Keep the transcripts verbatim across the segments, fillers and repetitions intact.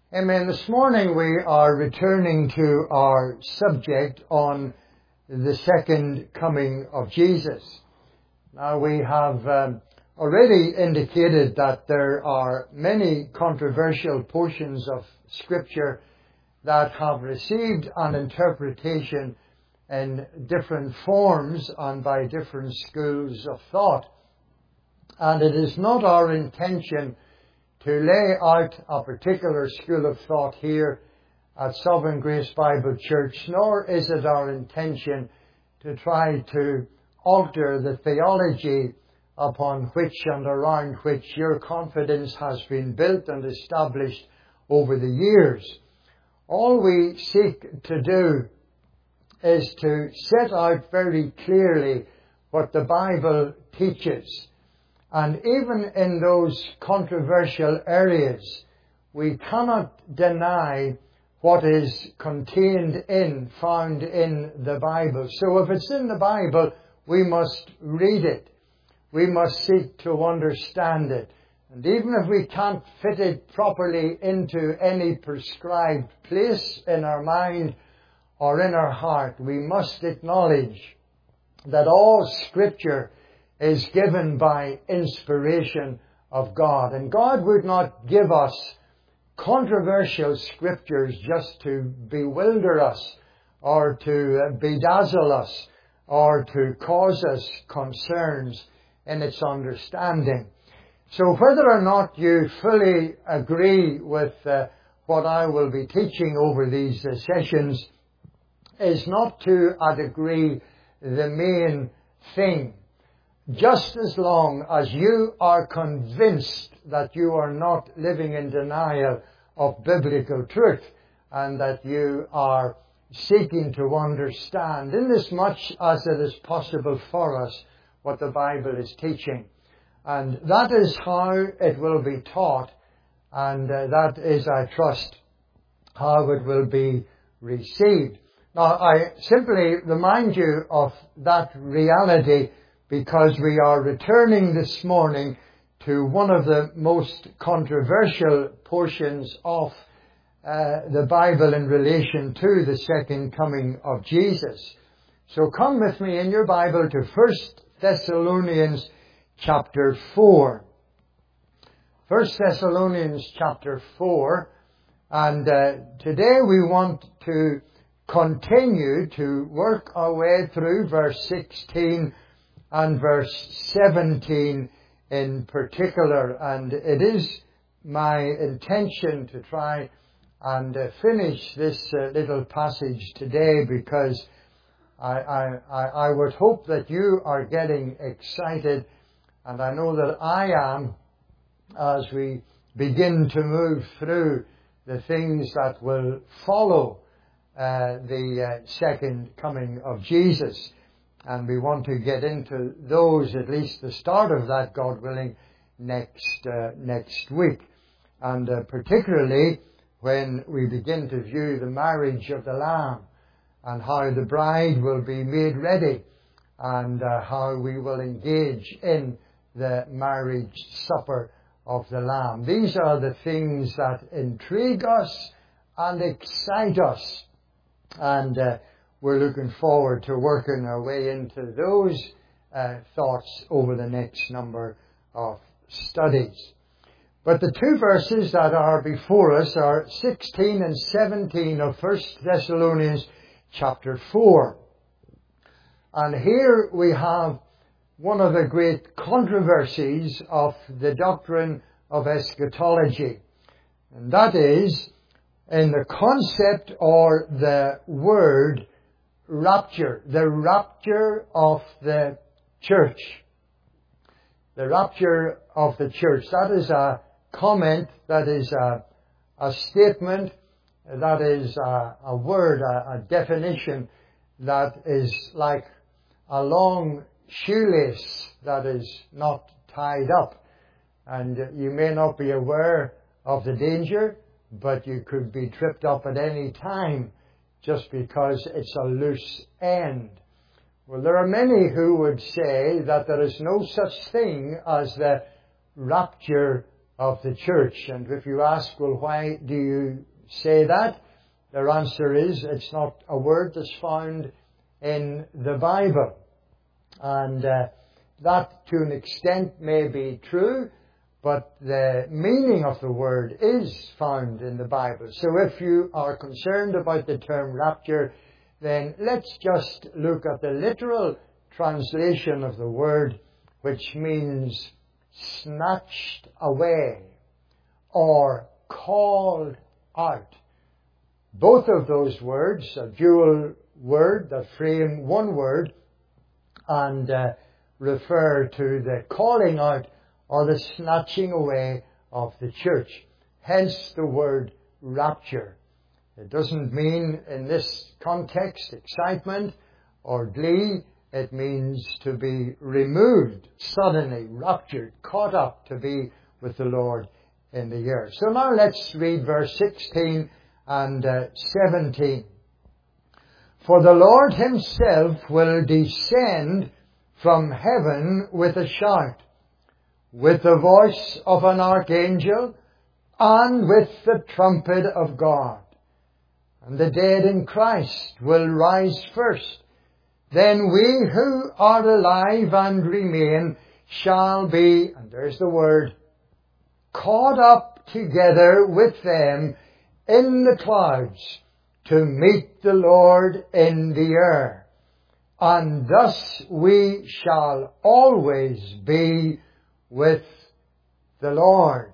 Amen. This morning we are returning to our subject on the second coming of Jesus. Now we have um, already indicated that there are many controversial portions of Scripture that have received an interpretation in different forms and by different schools of thought. And it is not our intention to lay out a particular school of thought here at Sovereign Grace Bible Church, nor is it our intention to try to alter the theology upon which and around which your confidence has been built and established over the years. All we seek to do is to set out very clearly what the Bible teaches. And even in those controversial areas, we cannot deny what is contained in, found in the Bible. So if it's in the Bible, we must read it. We must seek to understand it. And even if we can't fit it properly into any prescribed place in our mind or in our heart, we must acknowledge that all Scripture is given by inspiration of God. And God would not give us controversial Scriptures just to bewilder us or to bedazzle us or to cause us concerns in its understanding. So whether or not you fully agree with uh, what I will be teaching over these uh, sessions is not to a degree the main thing. Just as long as you are convinced that you are not living in denial of biblical truth and that you are seeking to understand, in as much as it is possible for us, what the Bible is teaching. And that is how it will be taught, and uh, that is, I trust, how it will be received. Now, I simply remind you of that reality because we are returning this morning to one of the most controversial portions of uh, the Bible in relation to the second coming of Jesus. So come with me in your Bible to First Thessalonians chapter four. First Thessalonians chapter four. And uh, today we want to continue to work our way through verse sixteen and verse seventeen in particular. And it is my intention to try and uh, finish this uh, little passage today because I, I, I, I would hope that you are getting excited, and I know that I am, as we begin to move through the things that will follow uh, the uh, second coming of Jesus. And we want to get into those, at least the start of that, God willing, next uh, next week. And uh, particularly when we begin to view the marriage of the Lamb and how the bride will be made ready and uh, how we will engage in the marriage supper of the Lamb. These are the things that intrigue us and excite us. And uh, we're looking forward to working our way into those uh, thoughts over the next number of studies. But the two verses that are before us are sixteen and seventeen of First Thessalonians chapter four. And here we have one of the great controversies of the doctrine of eschatology. And that is in the concept or the word rapture, the rapture of the church. The rapture of the church. That is a comment, that is a, a statement, that is a, a word, a, a definition that is like a long shoelace that is not tied up. And you may not be aware of the danger, but you could be tripped up at any time just because it's a loose end. Well, there are many who would say that there is no such thing as the rapture of the church. And if you ask, well, why do you say that? Their answer is, it's not a word that's found in the Bible. And uh, that to an extent may be true, but the meaning of the word is found in the Bible. So if you are concerned about the term rapture, then let's just look at the literal translation of the word, which means snatched away or called out. Both of those words, a dual word that frame one word and uh, refer to the calling out or the snatching away of the church. Hence the word rapture. It doesn't mean in this context excitement or glee. It means to be removed suddenly, raptured, caught up to be with the Lord in the air. So now let's read verse sixteen and uh, seventeen. For the Lord himself will descend from heaven with a shout, with the voice of an archangel, and with the trumpet of God. And the dead in Christ will rise first. Then we who are alive and remain shall be, and there's the word, caught up together with them in the clouds to meet the Lord in the air. And thus we shall always be with the Lord.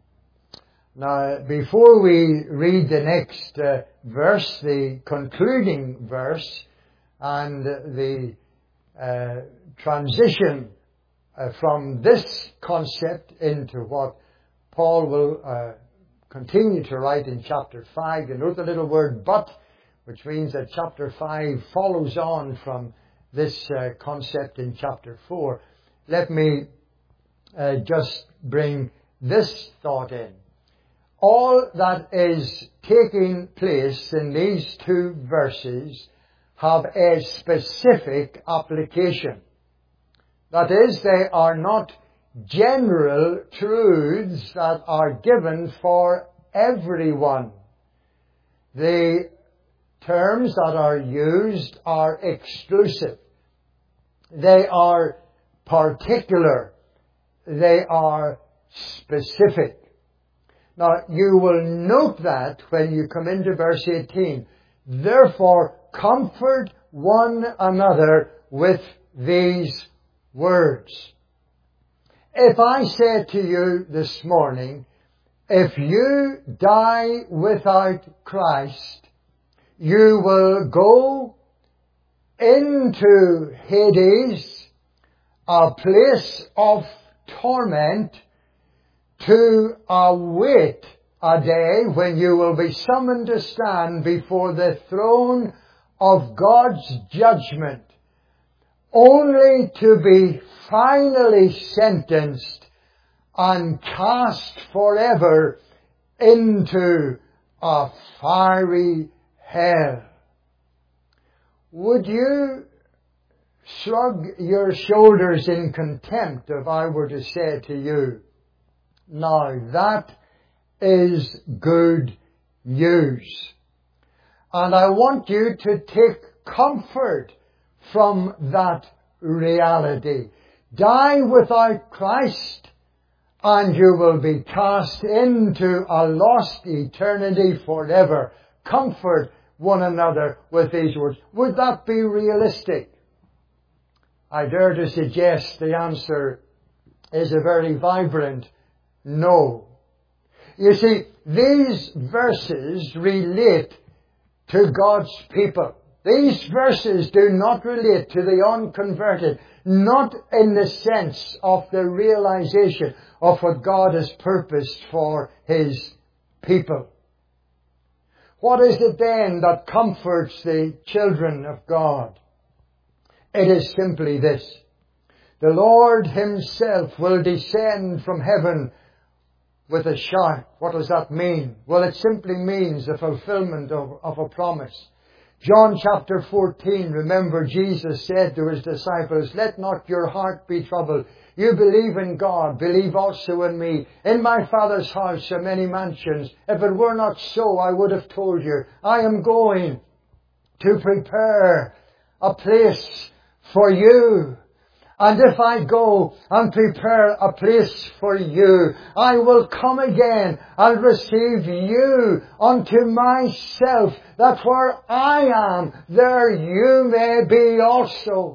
Now, before we read the next uh, verse, the concluding verse, and the uh, transition uh, from this concept into what Paul will uh, continue to write in chapter five. You note the little word but, which means that chapter five follows on from this uh, concept in chapter four. Let me uh, just bring this thought in. All that is taking place in these two verses have a specific application. That is, they are not general truths that are given for everyone. The terms that are used are exclusive. They are particular. They are specific. Now, you will note that when you come into verse eighteen. Therefore, comfort one another with these words. If I said to you this morning, if you die without Christ, you will go into Hades, a place of torment, to await a day when you will be summoned to stand before the throne of God's judgment, only to be finally sentenced and cast forever into a fiery hell. Would you shrug your shoulders in contempt if I were to say to you, now that is good news. And I want you to take comfort from that reality. Die without Christ and you will be cast into a lost eternity forever. Comfort one another with these words. Would that be realistic? I dare to suggest the answer is a very vibrant no. You see, these verses relate to God's people. These verses do not relate to the unconverted, not in the sense of the realization of what God has purposed for His people. What is it then that comforts the children of God? It is simply this. The Lord Himself will descend from heaven with a shout. What does that mean? Well, it simply means the fulfillment of, of a promise. John chapter fourteen, remember Jesus said to his disciples, "Let not your heart be troubled. You believe in God, believe also in me. In my Father's house are many mansions. If it were not so, I would have told you. I am going to prepare a place for you. And if I go and prepare a place for you, I will come again and receive you unto myself, that where I am, there you may be also."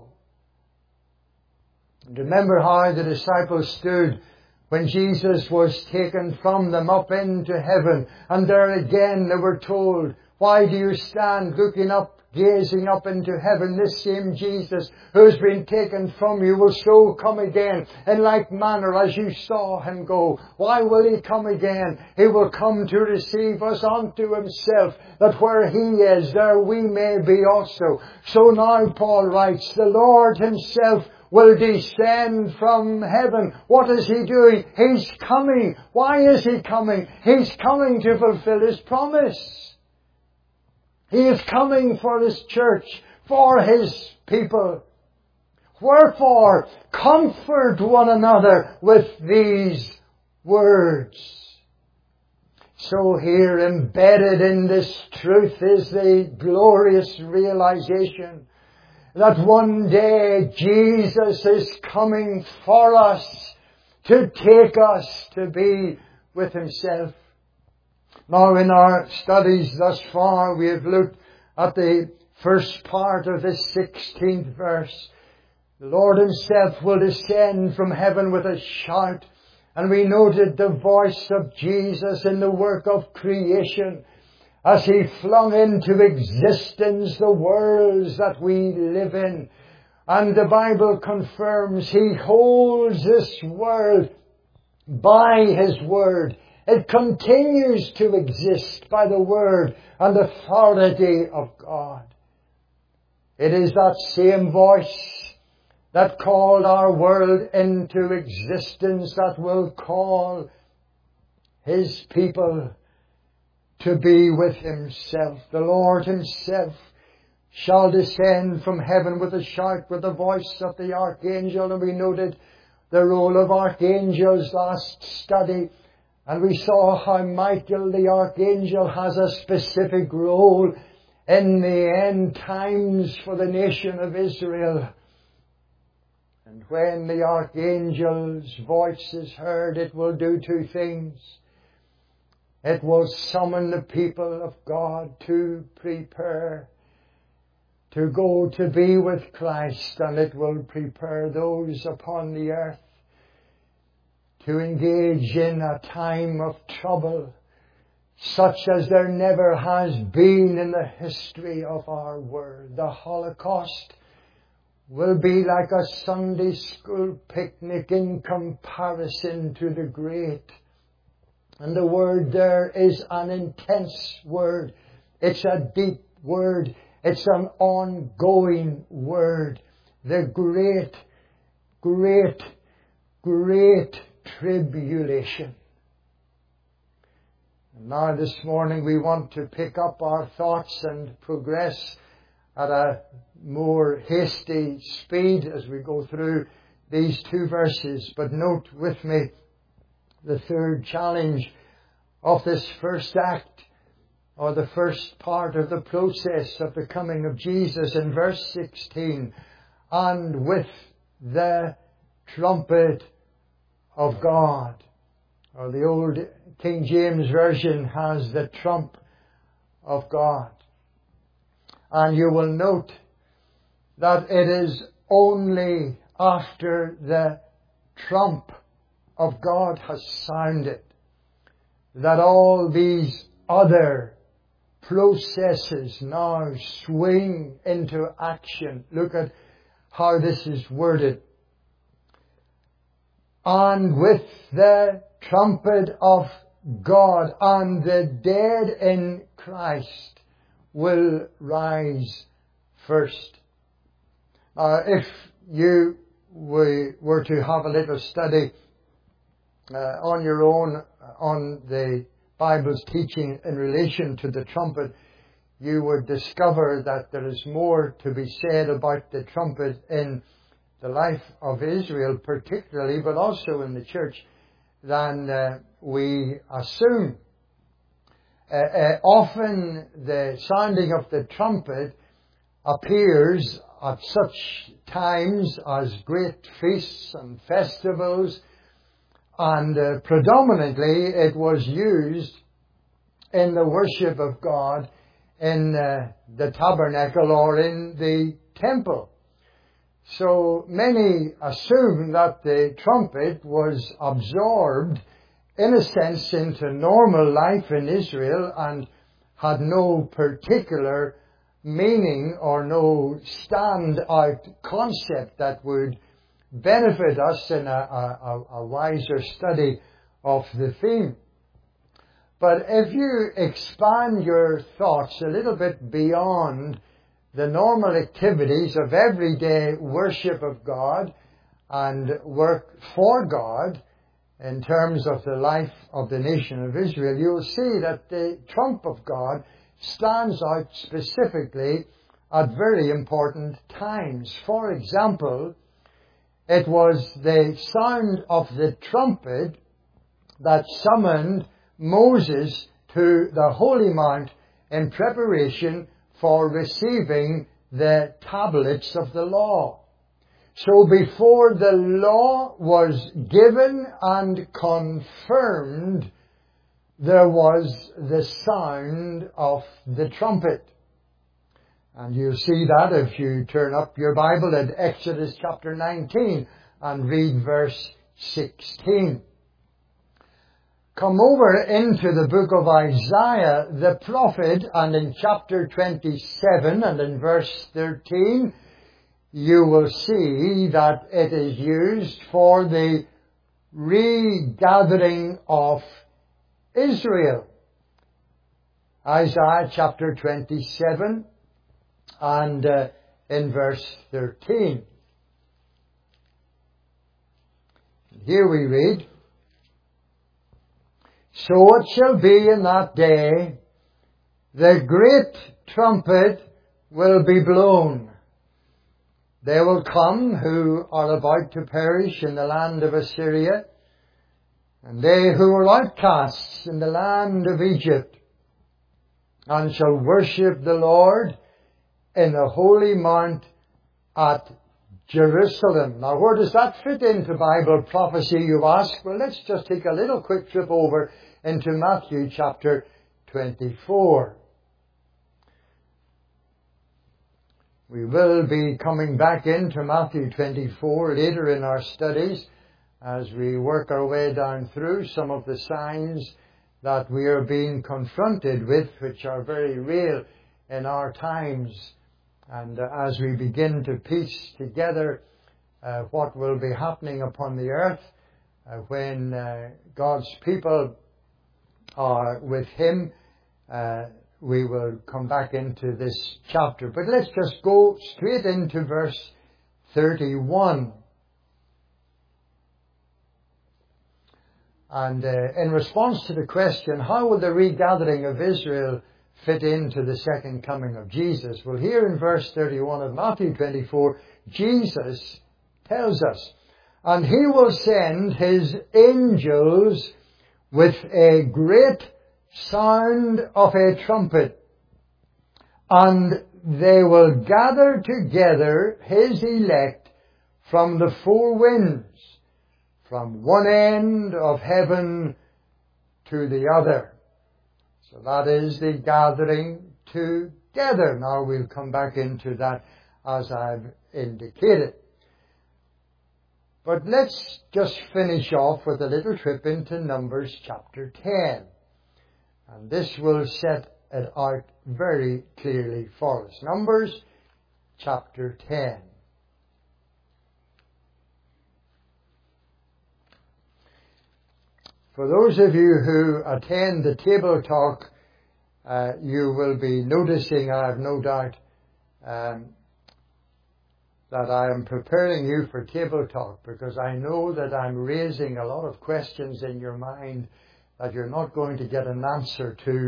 And remember how the disciples stood when Jesus was taken from them up into heaven. And there again they were told, "Why do you stand looking up, gazing up into heaven? This same Jesus who has been taken from you will so come again in like manner as you saw him go." Why will he come again? He will come to receive us unto himself, that where he is, there we may be also. So now Paul writes, the Lord himself will descend from heaven. What is he doing? He's coming. Why is he coming? He's coming to fulfill his promise. He is coming for his church, for his people. Wherefore, comfort one another with these words. So here, embedded in this truth, is the glorious realization that one day Jesus is coming for us to take us to be with himself. Now, in our studies thus far, we have looked at the first part of this sixteenth verse. The Lord himself will descend from heaven with a shout. And we noted the voice of Jesus in the work of creation as he flung into existence the worlds that we live in. And the Bible confirms he holds this world by his word. It continues to exist by the word and authority of God. It is that same voice that called our world into existence that will call his people to be with himself. The Lord himself shall descend from heaven with a shout, with the voice of the archangel. And we noted the role of archangels last study. And we saw how Michael the archangel has a specific role in the end times for the nation of Israel. And when the archangel's voice is heard, it will do two things. It will summon the people of God to prepare, to go to be with Christ, and it will prepare those upon the earth to engage in a time of trouble such as there never has been in the history of our world. The Holocaust will be like a Sunday school picnic in comparison to the great. And the word there is an intense word. It's a deep word. It's an ongoing word. The great, great, great tribulation. And now this morning we want to pick up our thoughts and progress at a more hasty speed as we go through these two verses. But note with me the third challenge of this first act, or the first part of the process of the coming of Jesus in verse sixteen. And with the trumpet of God. Or the old King James Version has the trump of God. And you will note that it is only after the trump of God has sounded that all these other processes now swing into action. Look at how this is worded. And with the trumpet of God, and the dead in Christ will rise first. Now, if you were to have a little study uh, on your own on the Bible's teaching in relation to the trumpet, you would discover that there is more to be said about the trumpet in the life of Israel particularly, but also in the church, than uh, we assume. Uh, uh, often the sounding of the trumpet appears at such times as great feasts and festivals, and uh, predominantly it was used in the worship of God in uh, the tabernacle or in the temple. So many assume that the trumpet was absorbed in a sense into normal life in Israel and had no particular meaning or no stand-out concept that would benefit us in a, a, a wiser study of the theme. But if you expand your thoughts a little bit beyond the normal activities of everyday worship of God and work for God in terms of the life of the nation of Israel, you'll see that the trump of God stands out specifically at very important times. For example, it was the sound of the trumpet that summoned Moses to the Holy Mount in preparation for receiving the tablets of the law. So before the law was given and confirmed, there was the sound of the trumpet. And you see that if you turn up your Bible at Exodus chapter nineteen and read verse sixteen. Come over into the book of Isaiah the prophet, and in chapter twenty-seven and in verse thirteen, you will see that it is used for the regathering of Israel. Isaiah chapter twenty-seven and uh, in verse thirteen. Here we read, "So it shall be in that day, the great trumpet will be blown. They will come who are about to perish in the land of Assyria, and they who are outcasts in the land of Egypt, and shall worship the Lord in the holy mount at Jerusalem." Now, where does that fit into Bible prophecy, you ask? Well, let's just take a little quick trip over into Matthew chapter twenty-four. We will be coming back into Matthew twenty-four later in our studies as we work our way down through some of the signs that we are being confronted with, which are very real in our times. And uh, as we begin to piece together uh, what will be happening upon the earth uh, when uh, God's people are with Him, uh, we will come back into this chapter. But let's just go straight into verse thirty-one. And uh, in response to the question, how will the regathering of Israel fit into the second coming of Jesus? Well, here in verse thirty-one of Matthew twenty-four, Jesus tells us, "And He will send His angels with a great sound of a trumpet, and they will gather together His elect from the four winds, from one end of heaven to the other." So that is the gathering together. Now we'll come back into that as I've indicated. But let's just finish off with a little trip into Numbers chapter ten. And this will set it out very clearly for us. Numbers chapter ten. For those of you who attend the table talk, uh, you will be noticing, I have no doubt, um, that I am preparing you for table talk, because I know that I'm raising a lot of questions in your mind that you're not going to get an answer to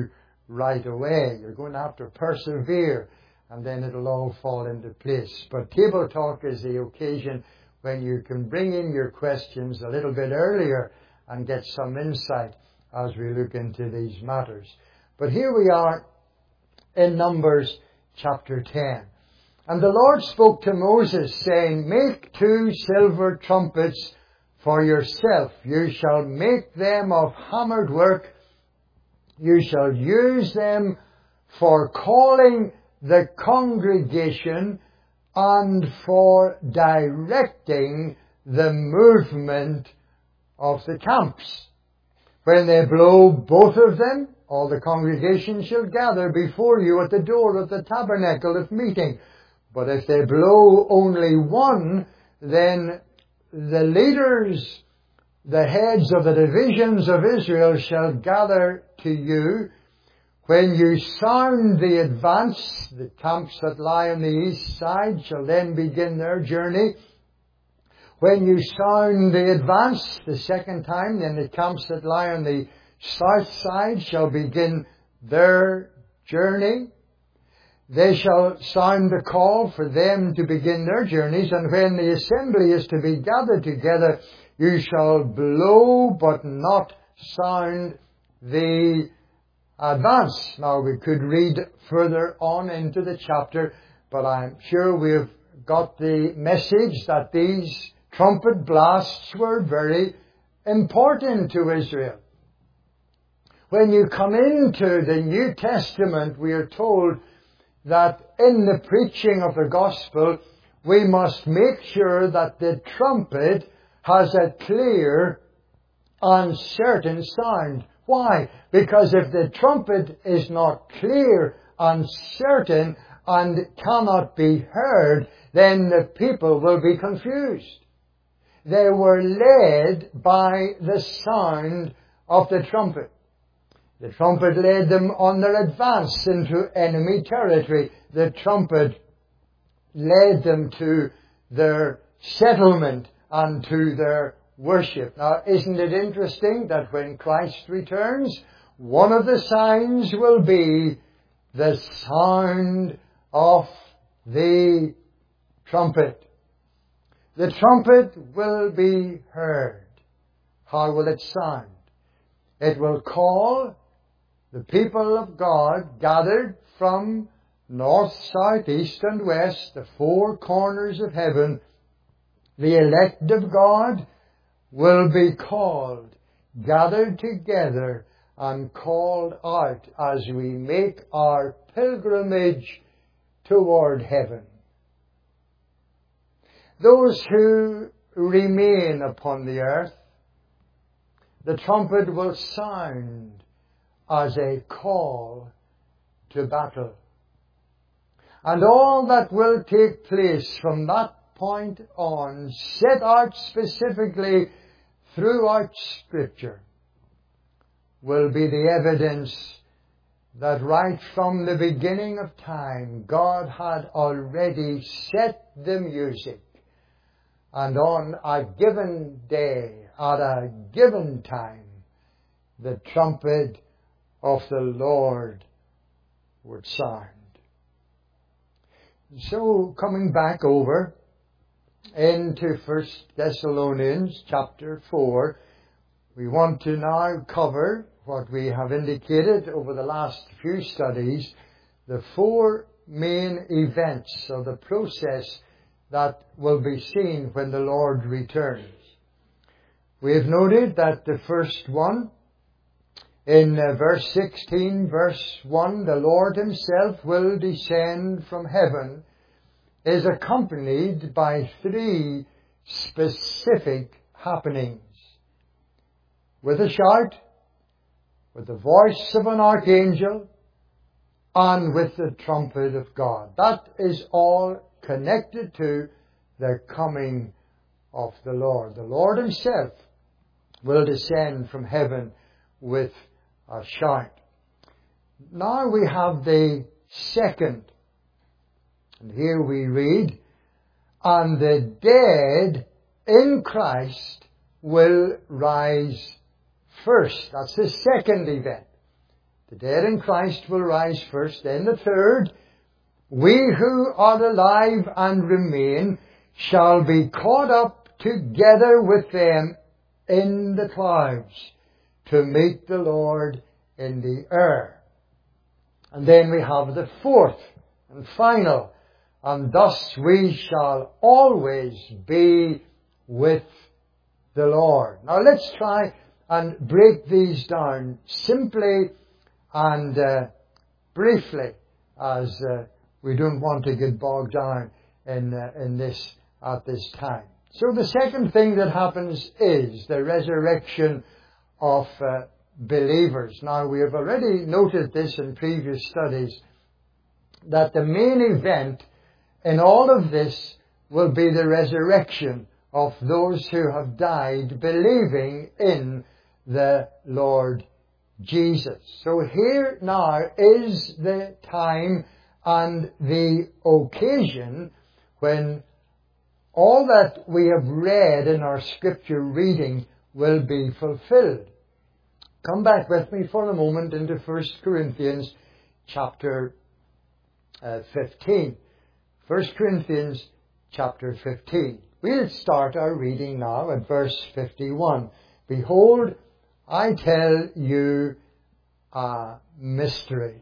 right away. You're going to have to persevere, and then it'll all fall into place. But table talk is the occasion when you can bring in your questions a little bit earlier and get some insight as we look into these matters. But here we are in Numbers chapter ten. And the Lord spoke to Moses, saying, Make two silver trumpets for yourself. You shall make them of hammered work. You shall use them for calling the congregation and for directing the movement of the camps. When they blow both of them, all the congregation shall gather before you at the door of the tabernacle of meeting. But if they blow only one, then the leaders, the heads of the divisions of Israel shall gather to you. When you sound the advance, the camps that lie on the east side shall then begin their journey. When you sound the advance the second time, then the camps that lie on the south side shall begin their journey. They shall sound the call for them to begin their journeys, and when the assembly is to be gathered together, you shall blow but not sound the advance. Now, we could read further on into the chapter, but I'm sure we've got the message that these trumpet blasts were very important to Israel. When you come into the New Testament, we are told that in the preaching of the gospel, we must make sure that the trumpet has a clear and certain sound. Why? Because if the trumpet is not clear and certain and cannot be heard, then the people will be confused. They were led by the sound of the trumpet. The trumpet led them on their advance into enemy territory. The trumpet led them to their settlement and to their worship. Now, isn't it interesting that when Christ returns, one of the signs will be the sound of the trumpet. The trumpet will be heard. How will it sound? It will call the people of God gathered from north, south, east and west, the four corners of heaven. The elect of God will be called, gathered together and called out as we make our pilgrimage toward heaven. Those who remain upon the earth, the trumpet will sound as a call to battle. And all that will take place from that point on, set out specifically throughout Scripture, will be the evidence that right from the beginning of time, God had already set the music. And on a given day, at a given time, the trumpet of the Lord would sound. So, coming back over into First Thessalonians chapter four, we want to now cover what we have indicated over the last few studies, the four main events of the process that will be seen when the Lord returns. We have noted that the first one, in uh, verse sixteen, verse one, the Lord himself will descend from heaven, is accompanied by three specific happenings. With a shout, with the voice of an archangel, and with the trumpet of God. That is all connected to the coming of the Lord. The Lord himself will descend from heaven with a shout. Now we have the second. And here we read, and the dead in Christ will rise first. That's the second event. The dead in Christ will rise first. Then the third, we who are alive and remain shall be caught up together with them in the clouds to meet the Lord in the air. And then we have the fourth and final, and thus we shall always be with the Lord. Now let's try and break these down simply and uh, briefly, as uh, we don't want to get bogged down in uh, in this at this time. So the second thing that happens is the resurrection of uh, believers. Now we have already noted this in previous studies, that the main event in all of this will be the resurrection of those who have died believing in the Lord Jesus. So here now is the time and the occasion when all that we have read in our scripture reading will be fulfilled. Come back with me for a moment into First Corinthians chapter uh, fifteen. First Corinthians chapter fifteen. We'll start our reading now at verse fifty-one. Behold, I tell you a mystery.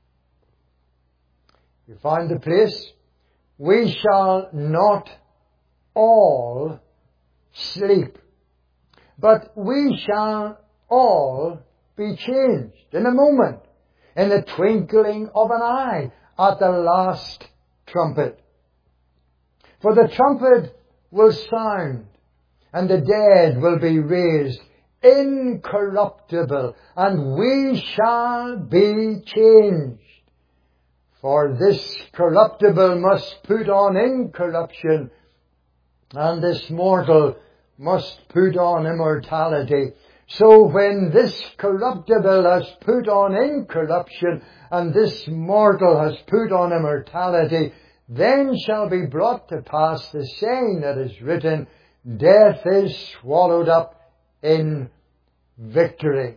You find the place? We shall not all sleep, but we shall all be changed in a moment, in the twinkling of an eye, at the last trumpet. For the trumpet will sound, and the dead will be raised incorruptible, and we shall be changed. For this corruptible must put on incorruption, and this mortal must put on immortality. So when this corruptible has put on incorruption, and this mortal has put on immortality, then shall be brought to pass the saying that is written, death is swallowed up in victory.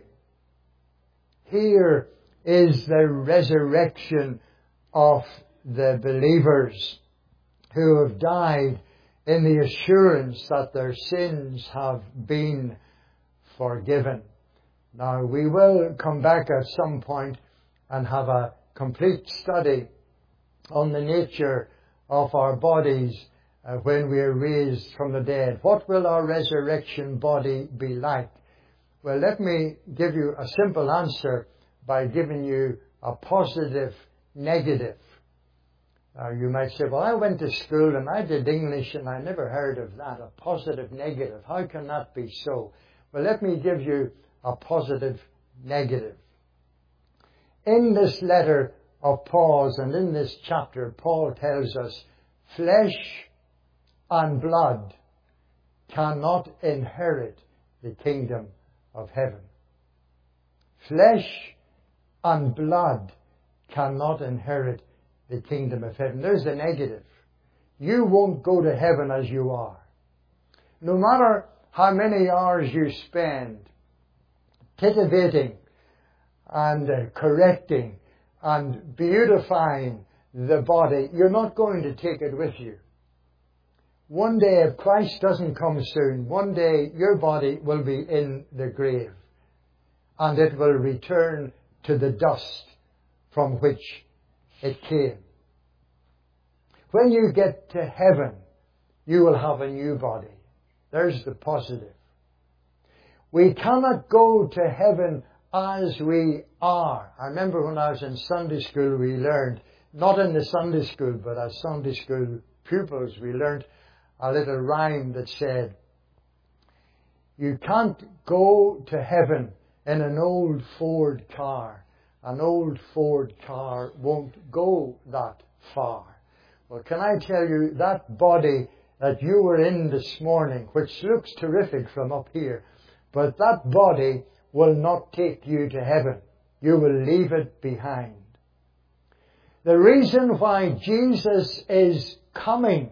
Here is the resurrection of the believers who have died in the assurance that their sins have been forgiven. Now we will come back at some point and have a complete study on the nature of our bodies uh, when we are raised from the dead. What will our resurrection body be like? Well, let me give you a simple answer by giving you a positive negative. Now you might say, well, I went to school and I did English and I never heard of that, a positive negative. How can that be so? Well, let me give you a positive negative. In this letter of Paul's and in this chapter, Paul tells us, flesh and blood cannot inherit the kingdom of heaven. Flesh and blood cannot inherit the kingdom of heaven. There's the negative. You won't go to heaven as you are. No matter how many hours you spend titivating and uh, correcting and beautifying the body, you're not going to take it with you. One day, if Christ doesn't come soon, one day your body will be in the grave and it will return to the dust from which it came. When you get to heaven, you will have a new body. There's the positive. We cannot go to heaven as we are. I remember when I was in Sunday school, we learned, not in the Sunday school, but as Sunday school pupils, we learned a little rhyme that said, you can't go to heaven in an old Ford car. An old Ford car won't go that far. Well, can I tell you, that body that you were in this morning, which looks terrific from up here, but that body will not take you to heaven. You will leave it behind. The reason why Jesus is coming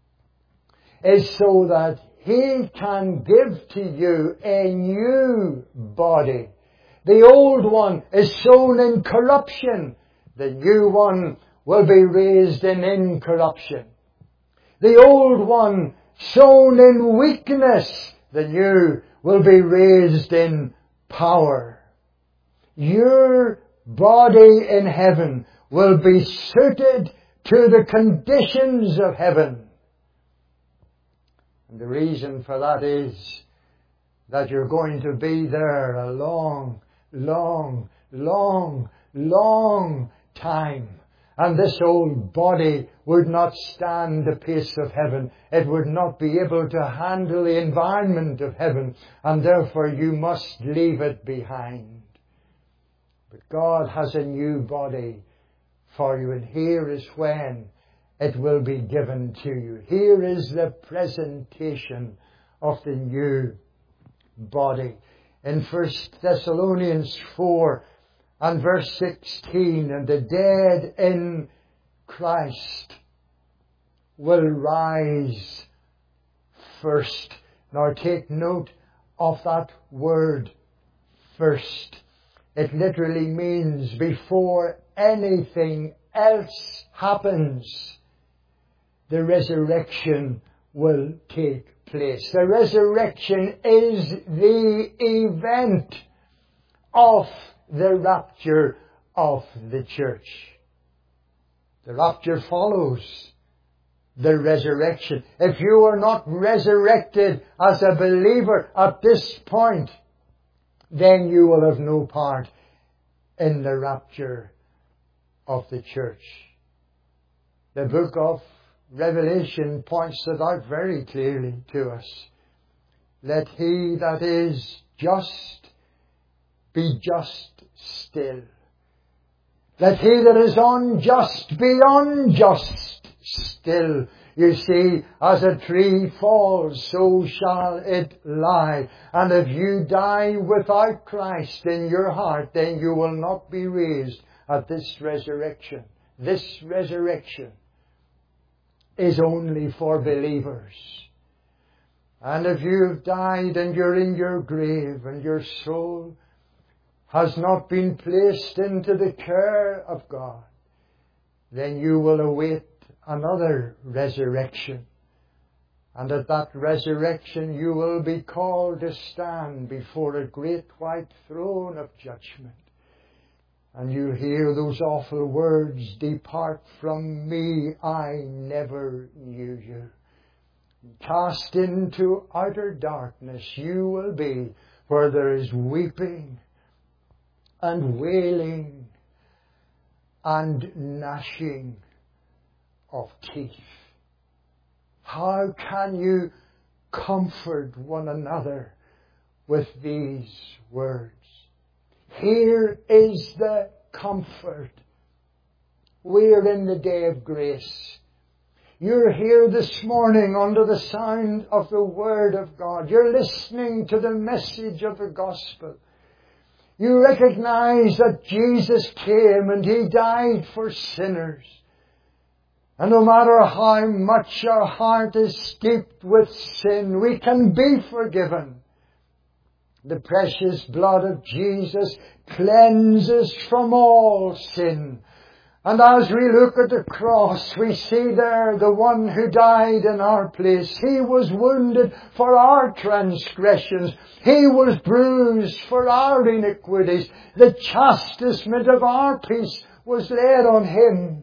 is so that He can give to you a new body. the old one is sown in corruption, the new one will be raised in incorruption. The old one sown in weakness, the new will be raised in power. Your body in heaven will be suited to the conditions of heaven. And the reason for that is that you're going to be there a long, long, long, long time. And this old body would not stand the pace of heaven. It would not be able to handle the environment of heaven. And therefore you must leave it behind. But God has a new body for you. And here is when it will be given to you. Here is the presentation of the new body. In First Thessalonians four and verse sixteen, and the dead in Christ will rise first. Now take note of that word first. It literally means before anything else happens, the resurrection will take place. The resurrection is the event of the rapture of the church. The rapture follows the resurrection. If you are not resurrected as a believer at this point, then you will have no part in the rapture of the church. The book of Revelation points it out very clearly to us. Let he that is just be just still. Let he that is unjust be unjust still. You see, as a tree falls, so shall it lie. And if you die without Christ in your heart, then you will not be raised at this resurrection. This resurrection is only for believers. And if you've died and you're in your grave and your soul has not been placed into the care of God, then you will await another resurrection. And at that resurrection you will be called to stand before a great white throne of judgment. And you hear those awful words, "Depart from me, I never knew you." Cast into utter darkness you will be, where there is weeping and wailing and gnashing of teeth. How can you comfort one another with these words? Here is the comfort. We're in the day of grace. You're here this morning under the sound of the Word of God. You're listening to the message of the gospel. You recognize that Jesus came and He died for sinners. And no matter how much our heart is steeped with sin, we can be forgiven. The precious blood of Jesus cleanses from all sin. And as we look at the cross, we see there the one who died in our place. He was wounded for our transgressions. He was bruised for our iniquities. The chastisement of our peace was laid on Him.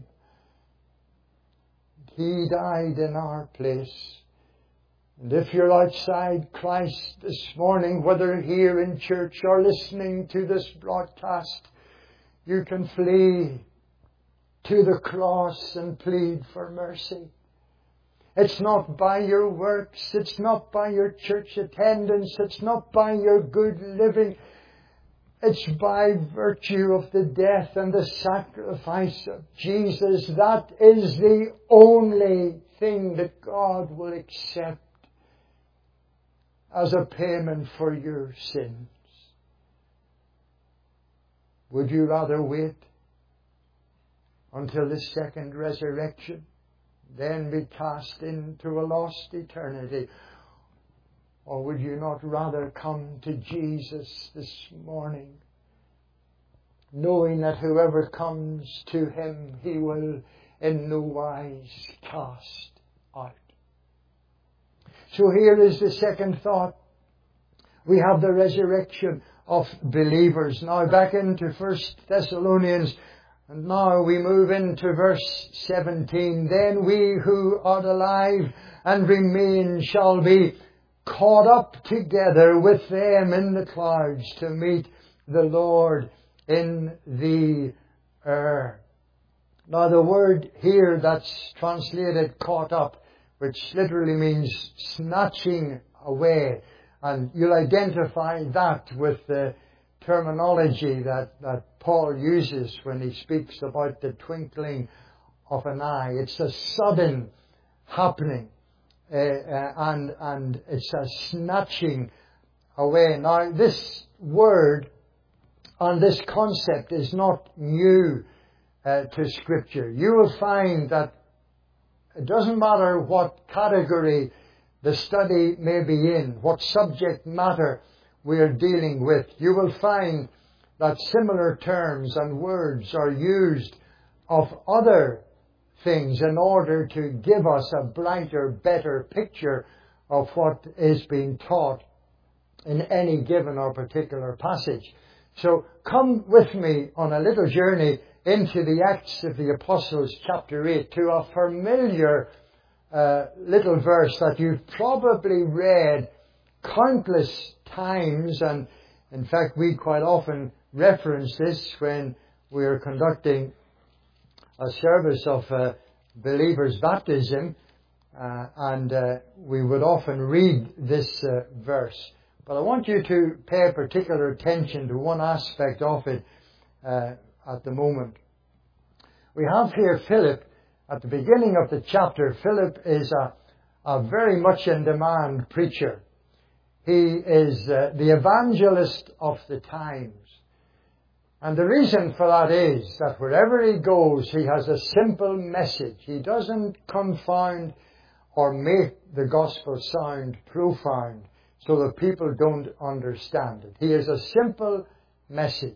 He died in our place. And if you're outside Christ this morning, whether here in church or listening to this broadcast, you can flee to the cross and plead for mercy. It's not by your works, it's not by your church attendance, it's not by your good living. It's by virtue of the death and the sacrifice of Jesus. That is the only thing that God will accept as a payment for your sins. Would you rather wait until the second resurrection, then be cast into a lost eternity? Or would you not rather come to Jesus this morning knowing that whoever comes to him, he will in no wise cast out. So here is the second thought. We have the resurrection of believers. Now back into First Thessalonians, and now we move into verse seventeen. Then we who are alive and remain shall be caught up together with them in the clouds to meet the Lord in the air. Now the word here that's translated caught up, which literally means snatching away. And you'll identify that with the terminology that, that Paul uses when he speaks about the twinkling of an eye. It's a sudden happening, uh, uh, and, and it's a snatching away. Now this word and this concept is not new uh, to Scripture. You will find that it doesn't matter what category the study may be in, what subject matter we are dealing with, you will find that similar terms and words are used of other things in order to give us a brighter, better picture of what is being taught in any given or particular passage. So come with me on a little journey into the Acts of the Apostles, chapter eight, to a familiar uh, little verse that you've probably read countless times, and in fact we quite often reference this when we are conducting a service of uh, believers' baptism, uh, and uh, we would often read this uh, verse. But I want you to pay particular attention to one aspect of it uh, at the moment. We have here Philip. At the beginning of the chapter, Philip is a, a very much in demand preacher. He is uh, the evangelist of the times. And the reason for that is that wherever he goes, he has a simple message. He doesn't confound or make the gospel sound profound so that people don't understand it. He is a simple message.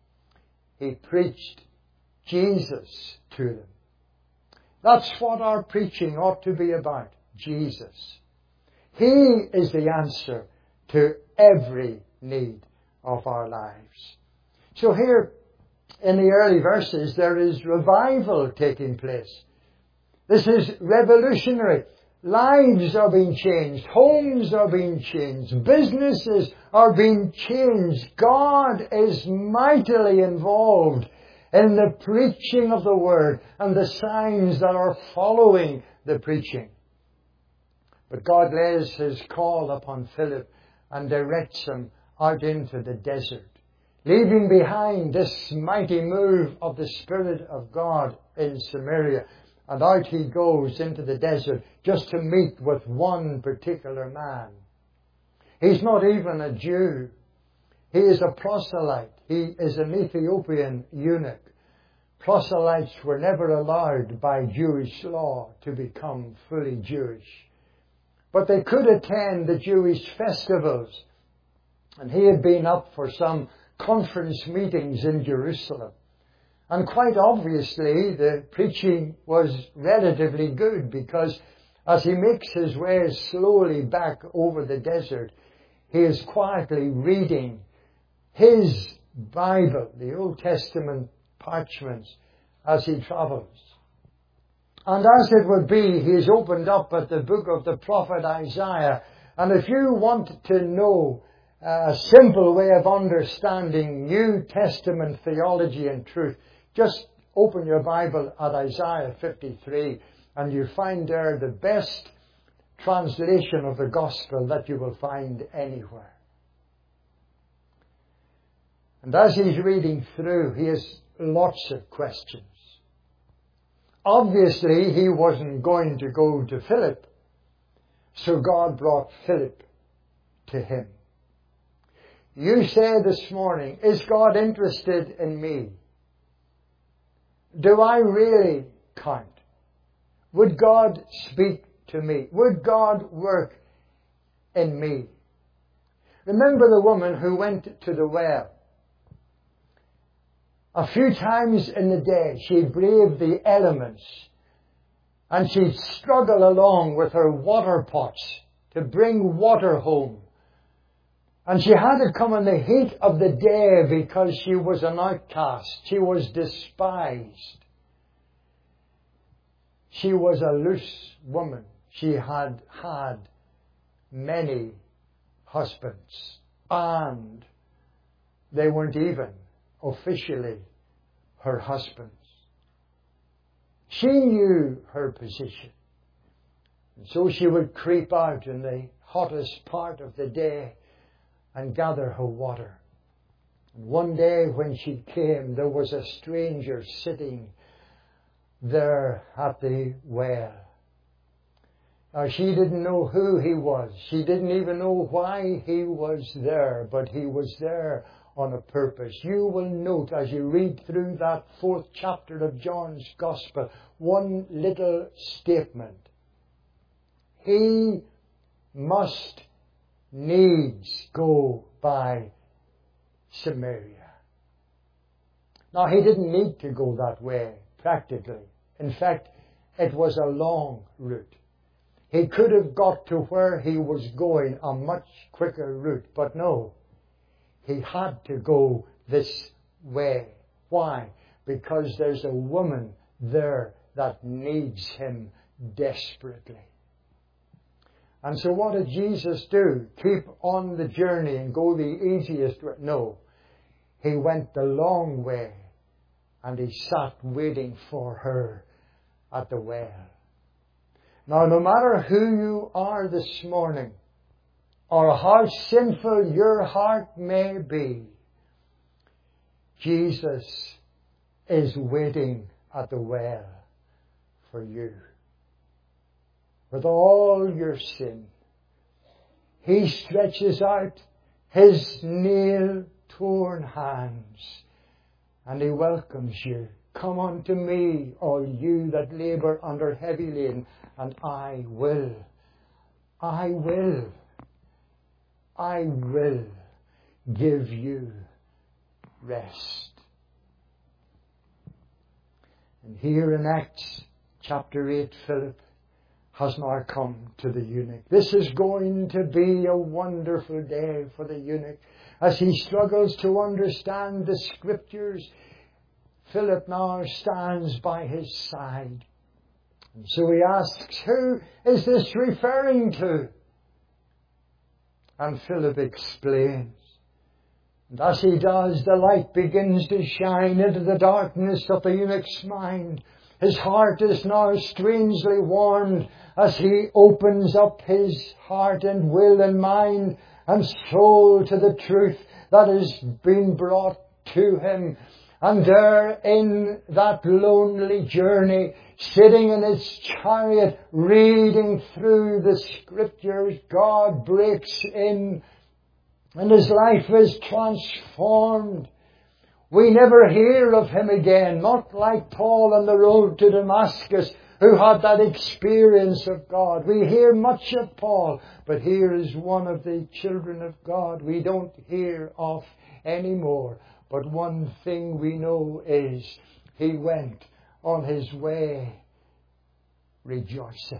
He preached Jesus to them. That's what our preaching ought to be about, Jesus. He is the answer to every need of our lives. So here in the early verses there is revival taking place. This is revolutionary. Lives are being changed. Homes are being changed. Businesses are being changed. God is mightily involved in the preaching of the Word and the signs that are following the preaching. But God lays His call upon Philip and directs him out into the desert, leaving behind this mighty move of the Spirit of God in Samaria. And out he goes into the desert just to meet with one particular man. He's not even a Jew. He is a proselyte. He is an Ethiopian eunuch. Proselytes were never allowed by Jewish law to become fully Jewish. But they could attend the Jewish festivals. And he had been up for some conference meetings in Jerusalem. And quite obviously the preaching was relatively good, because as he makes his way slowly back over the desert, he is quietly reading his Bible, the Old Testament parchments, as he travels. And as it would be, he is opened up at the book of the prophet Isaiah. And if you want to know a simple way of understanding New Testament theology and truth, just open your Bible at Isaiah fifty-three and you find there the best translation of the gospel that you will find anywhere. And as he's reading through, he has lots of questions. Obviously, he wasn't going to go to Philip, so God brought Philip to him. You say this morning, is God interested in me? Do I really count? Would God speak to me? Would God work in me? Remember the woman who went to the well. A few times in the day she'd brave the elements and she'd struggle along with her water pots to bring water home. And she had to come in the heat of the day because she was an outcast. She was despised. She was a loose woman. She had had many husbands, and they weren't even officially her husbands. She knew her position. And so she would creep out in the hottest part of the day and gather her water. And one day when she came, there was a stranger sitting there at the well. Now, she didn't know who he was. She didn't even know why he was there, but he was there on a purpose. You will note as you read through that fourth chapter of John's Gospel, one little statement. He must needs go by Samaria. Now, he didn't need to go that way, practically. In fact, it was a long route. He could have got to where he was going a much quicker route, but no. He had to go this way. Why? Because there's a woman there that needs him desperately. And so what did Jesus do? Keep on the journey and go the easiest way? No. He went the long way and he sat waiting for her at the well. Now, no matter who you are this morning, or how sinful your heart may be, Jesus is waiting at the well for you. With all your sin, He stretches out His nail-torn hands and He welcomes you. Come unto me, all you that labour under heavy laden, and I will, I will, I will give you rest. And here in Acts chapter eight, Philip has now come to the eunuch. This is going to be a wonderful day for the eunuch. As he struggles to understand the Scriptures, Philip now stands by his side. And so he asks, who is this referring to? And Philip explains. And as he does, the light begins to shine into the darkness of the eunuch's mind. His heart is now strangely warmed as he opens up his heart and will and mind and soul to the truth that has been brought to him. And there in that lonely journey, sitting in his chariot, reading through the Scriptures, God breaks in and his life is transformed. We never hear of him again, not like Paul on the road to Damascus, who had that experience of God. We hear much of Paul, but here is one of the children of God we don't hear of anymore. But one thing we know is he went on his way rejoicing.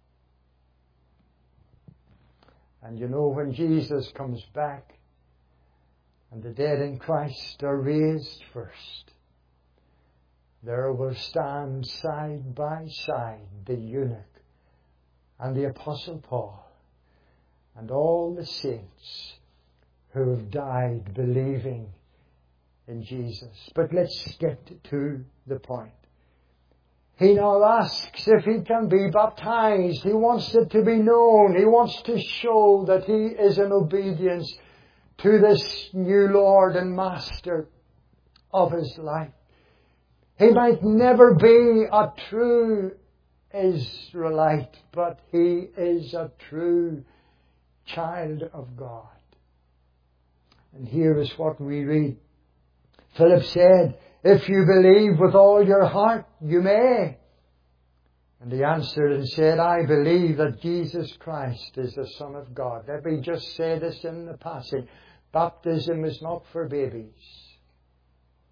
And you know, when Jesus comes back and the dead in Christ are raised first, there will stand side by side the eunuch and the Apostle Paul and all the saints who have died believing in Jesus. But let's get to the point. He now asks if he can be baptized. He wants it to be known. He wants to show that he is in obedience to this new Lord and Master of his life. He might never be a true Israelite, but he is a true child of God. And here is what we read. Philip said, if you believe with all your heart, you may. And he answered and said, I believe that Jesus Christ is the Son of God. Let me just say this in the passage. Baptism is not for babies.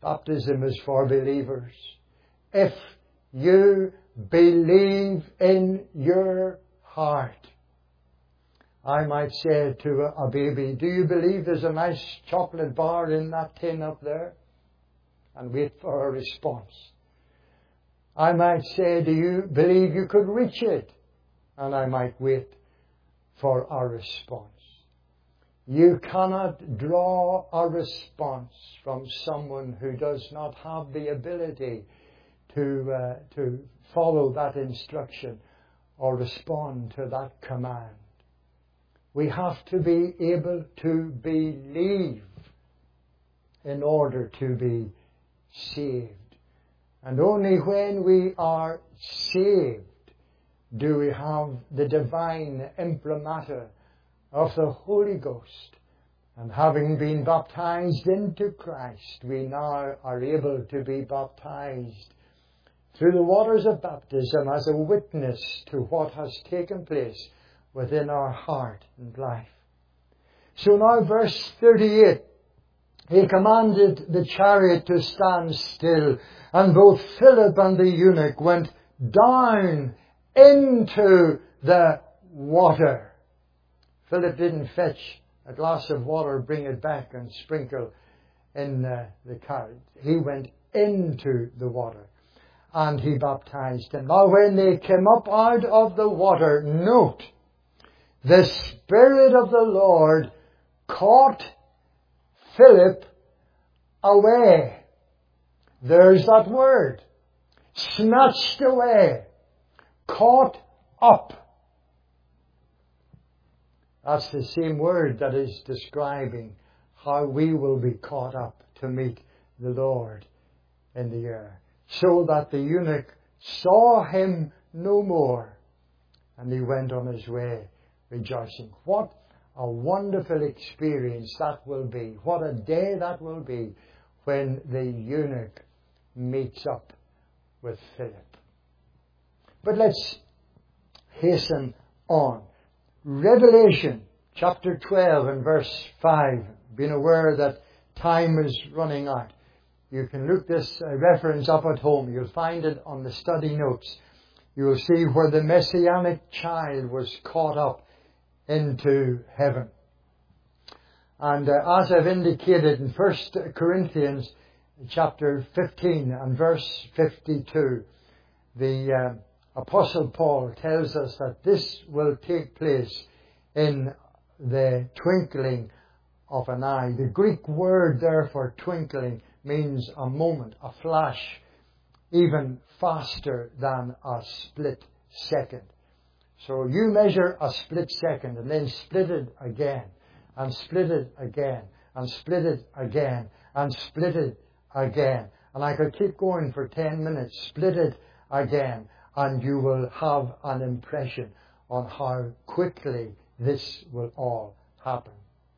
Baptism is for believers. If you believe in your heart. I might say to a baby, do you believe there's a nice chocolate bar in that tin up there? And wait for a response. I might say, do you believe you could reach it? And I might wait for a response. You cannot draw a response from someone who does not have the ability to, uh, to follow that instruction or respond to that command. We have to be able to believe in order to be saved. And only when we are saved do we have the divine imprimatur of the Holy Ghost. And having been baptized into Christ, we now are able to be baptized through the waters of baptism as a witness to what has taken place within our heart and life. So now verse thirty-eight, he commanded the chariot to stand still, and both Philip and the eunuch went down into the water. Philip didn't fetch a glass of water, bring it back and sprinkle in uh, the carriage. He went into the water and he baptized him. Now when they came up out of the water, note, the Spirit of the Lord caught Philip away. There's that word. Snatched away. Caught up. That's the same word that is describing how we will be caught up to meet the Lord in the air. So that the eunuch saw him no more, and he went on his way rejoicing. What a wonderful experience that will be. What a day that will be when the eunuch meets up with Philip. But let's hasten on. Revelation chapter twelve and verse five. Being aware that time is running out. You can look this uh, reference up at home. You'll find it on the study notes. You will see where the Messianic child was caught up into heaven. And uh, as I've indicated in First Corinthians chapter fifteen and verse fifty-two, the uh, Apostle Paul tells us that this will take place in the twinkling of an eye. The Greek word there for twinkling means a moment, a flash, even faster than a split second. So you measure a split second and then split it again, and split it again, and split it again, and split it again. And I could keep going for ten minutes, split it again, and you will have an impression on how quickly this will all happen.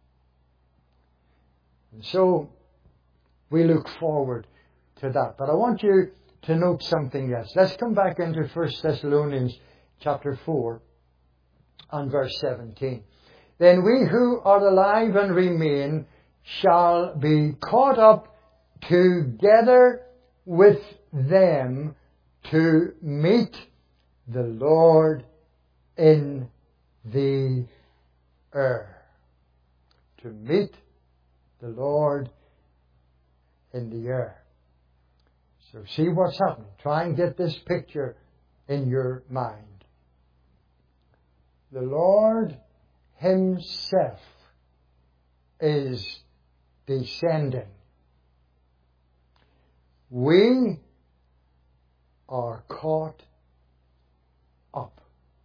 And so we look forward to that. But I want you to note something else. Let's come back into First Thessalonians chapter four and verse seventeen. Then we who are alive and remain shall be caught up together with them to meet the Lord in the air. To meet the Lord in the air. So see what's happening. Try and get this picture in your mind. The Lord Himself is descending. We are caught up.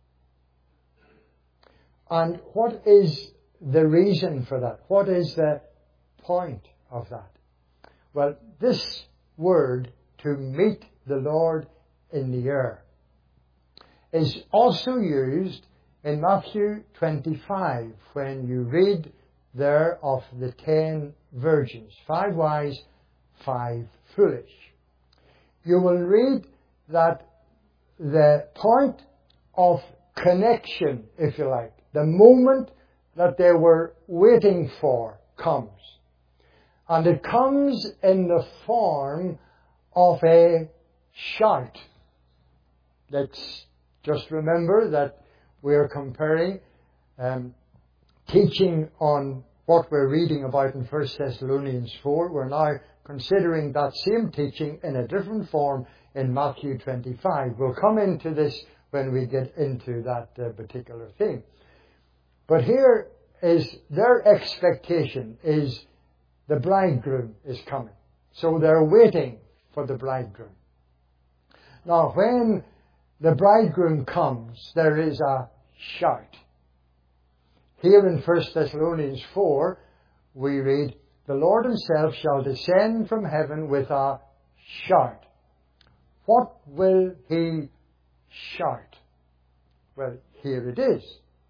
And what is the reason for that? What is the point of that? Well, this word, to meet the Lord in the air, is also used in Matthew twenty-five when you read there of the ten virgins, five wise, five foolish. You will read that the point of connection, if you like, the moment that they were waiting for comes. And it comes in the form of a shout. Let's just remember that we're comparing um, teaching on what we're reading about in First Thessalonians four. We're now considering that same teaching in a different form in Matthew twenty-five. We'll come into this when we get into that uh, particular theme. But here is their expectation is the bridegroom is coming. So they're waiting for the bridegroom. Now when the bridegroom comes, there is a shout. Here in First Thessalonians four, we read, "The Lord himself shall descend from heaven with a shout." What will he shout? Well, here it is.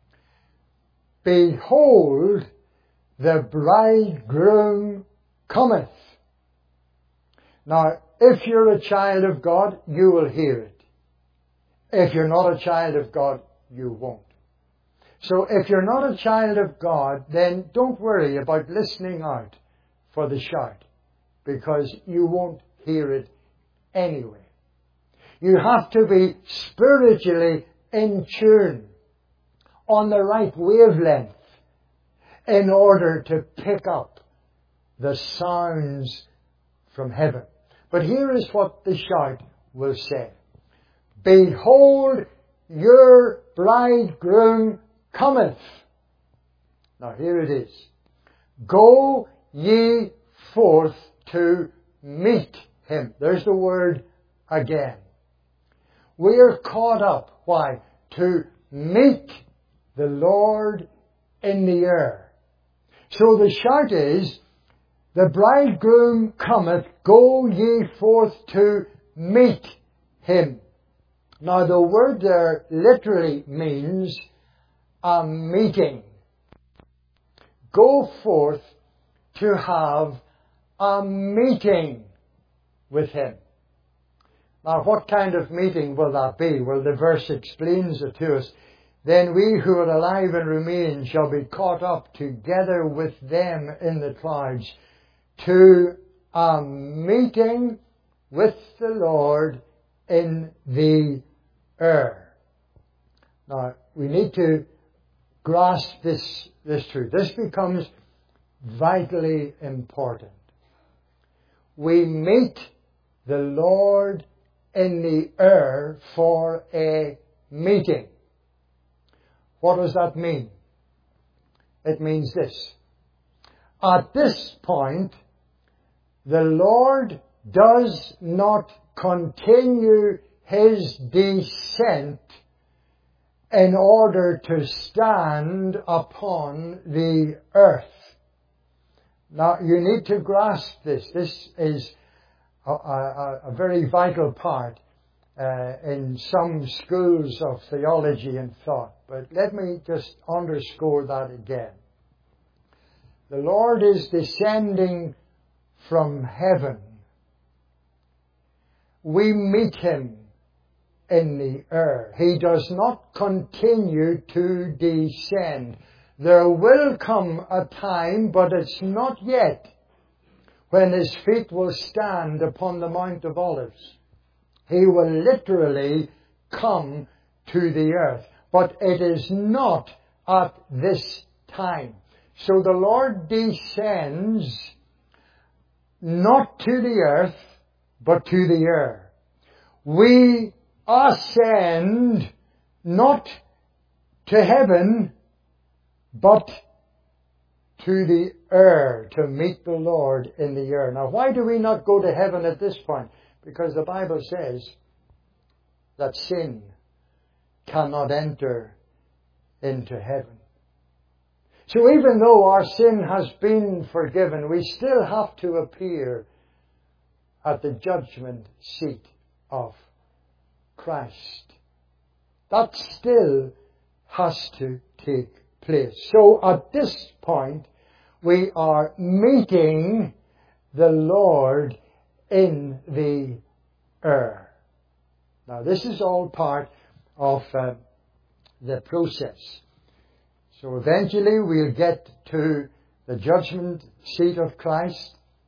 "Behold, the bridegroom cometh." Now, if you're a child of God, you will hear it. If you're not a child of God, you won't. So if you're not a child of God, then don't worry about listening out for the shout, because you won't hear it anyway. You have to be spiritually in tune, on the right wavelength, in order to pick up the sounds from heaven. But here is what the shout will say. "Behold, your bridegroom cometh." Now here it is. "Go ye forth to meet him." There's the word again. We are caught up. Why? To meet the Lord in the air. So the shout is, "The bridegroom cometh, go ye forth to meet him." Now the word there literally means a meeting. Go forth to have a meeting with him. Now what kind of meeting will that be? Well, the verse explains it to us. "Then we who are alive and remain shall be caught up together with them in the clouds to a meeting with the Lord in the air." Now we need to grasp this, this truth. This becomes vitally important. We meet the Lord in the air for a meeting. What does that mean? It means this. At this point, the Lord does not continue his descent in order to stand upon the earth. Now, you need to grasp this. This is a, a, a very vital part uh, in some schools of theology and thought. But let me just underscore that again. The Lord is descending from heaven. We meet him in the air. He does not continue to descend. There will come a time, but it's not yet, when his feet will stand upon the Mount of Olives. He will literally come to the earth. But it is not at this time. So the Lord descends not to the earth, but to the air. We ascend not to heaven, but to the air, to meet the Lord in the air. Now, why do we not go to heaven at this point? Because the Bible says that sin cannot enter into heaven. So even though our sin has been forgiven, we still have to appear at the judgment seat of Christ. That still has to take place. So at this point, we are meeting the Lord in the air. Now this is all part of uh, the process. So eventually we'll get to the judgment seat of Christ,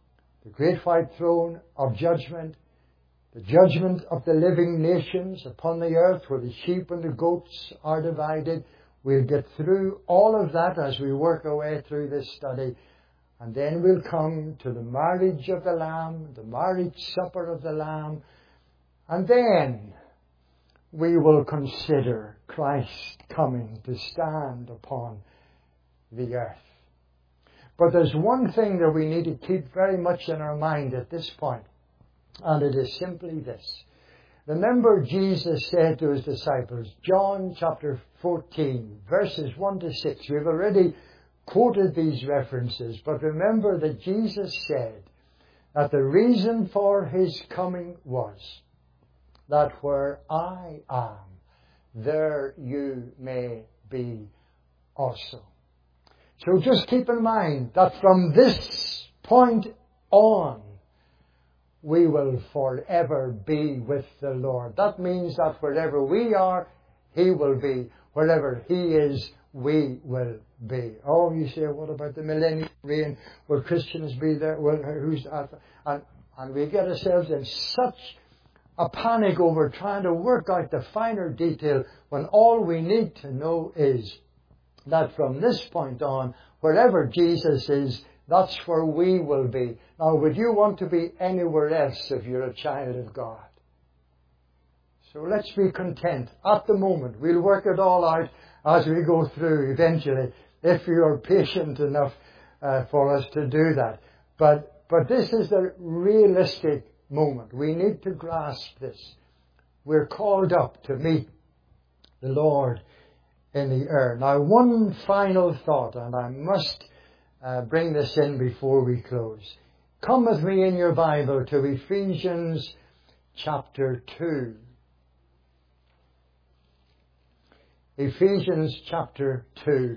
the great white throne of judgment, the judgment of the living nations upon the earth where the sheep and the goats are divided. We'll get through all of that as we work our way through this study. And then we'll come to the marriage of the Lamb, the marriage supper of the Lamb. And then we will consider Christ coming to stand upon the earth. But there's one thing that we need to keep very much in our mind at this point, and it is simply this. Remember, Jesus said to his disciples, John chapter fourteen, verses one to six. We've already quoted these references, but remember that Jesus said that the reason for his coming was that where I am, there you may be also. So just keep in mind that from this point on, we will forever be with the Lord. That means that wherever we are, he will be. Wherever he is, we will be. Oh, you say, what about the millennial reign? Will Christians be there? Well, who's that? And, and we get ourselves in such a panic over trying to work out the finer detail when all we need to know is that from this point on, wherever Jesus is, that's where we will be. Now, would you want to be anywhere else if you're a child of God? So let's be content at the moment. We'll work it all out as we go through eventually, if you are patient enough uh, for us to do that. But, but this is the realistic moment. We need to grasp this. We're called up to meet the Lord in the air. Now, one final thought, and I must uh, bring this in before we close. Come with me in your Bible to Ephesians chapter two. Ephesians chapter two.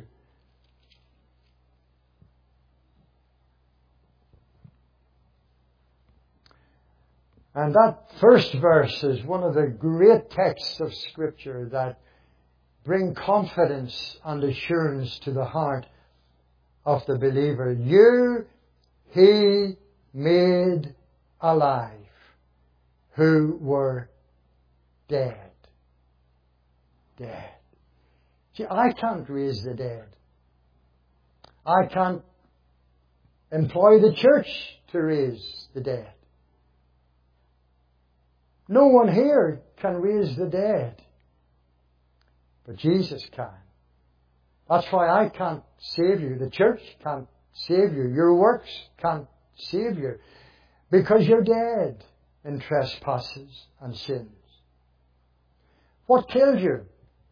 And that first verse is one of the great texts of Scripture that bring confidence and assurance to the heart of the believer. You, he made alive who were dead. Dead. See, I can't raise the dead. I can't employ the church to raise the dead. No one here can raise the dead. But Jesus can. That's why I can't save you. The church can't save you. Your works can't save you. Because you're dead in trespasses and sins. What kills you?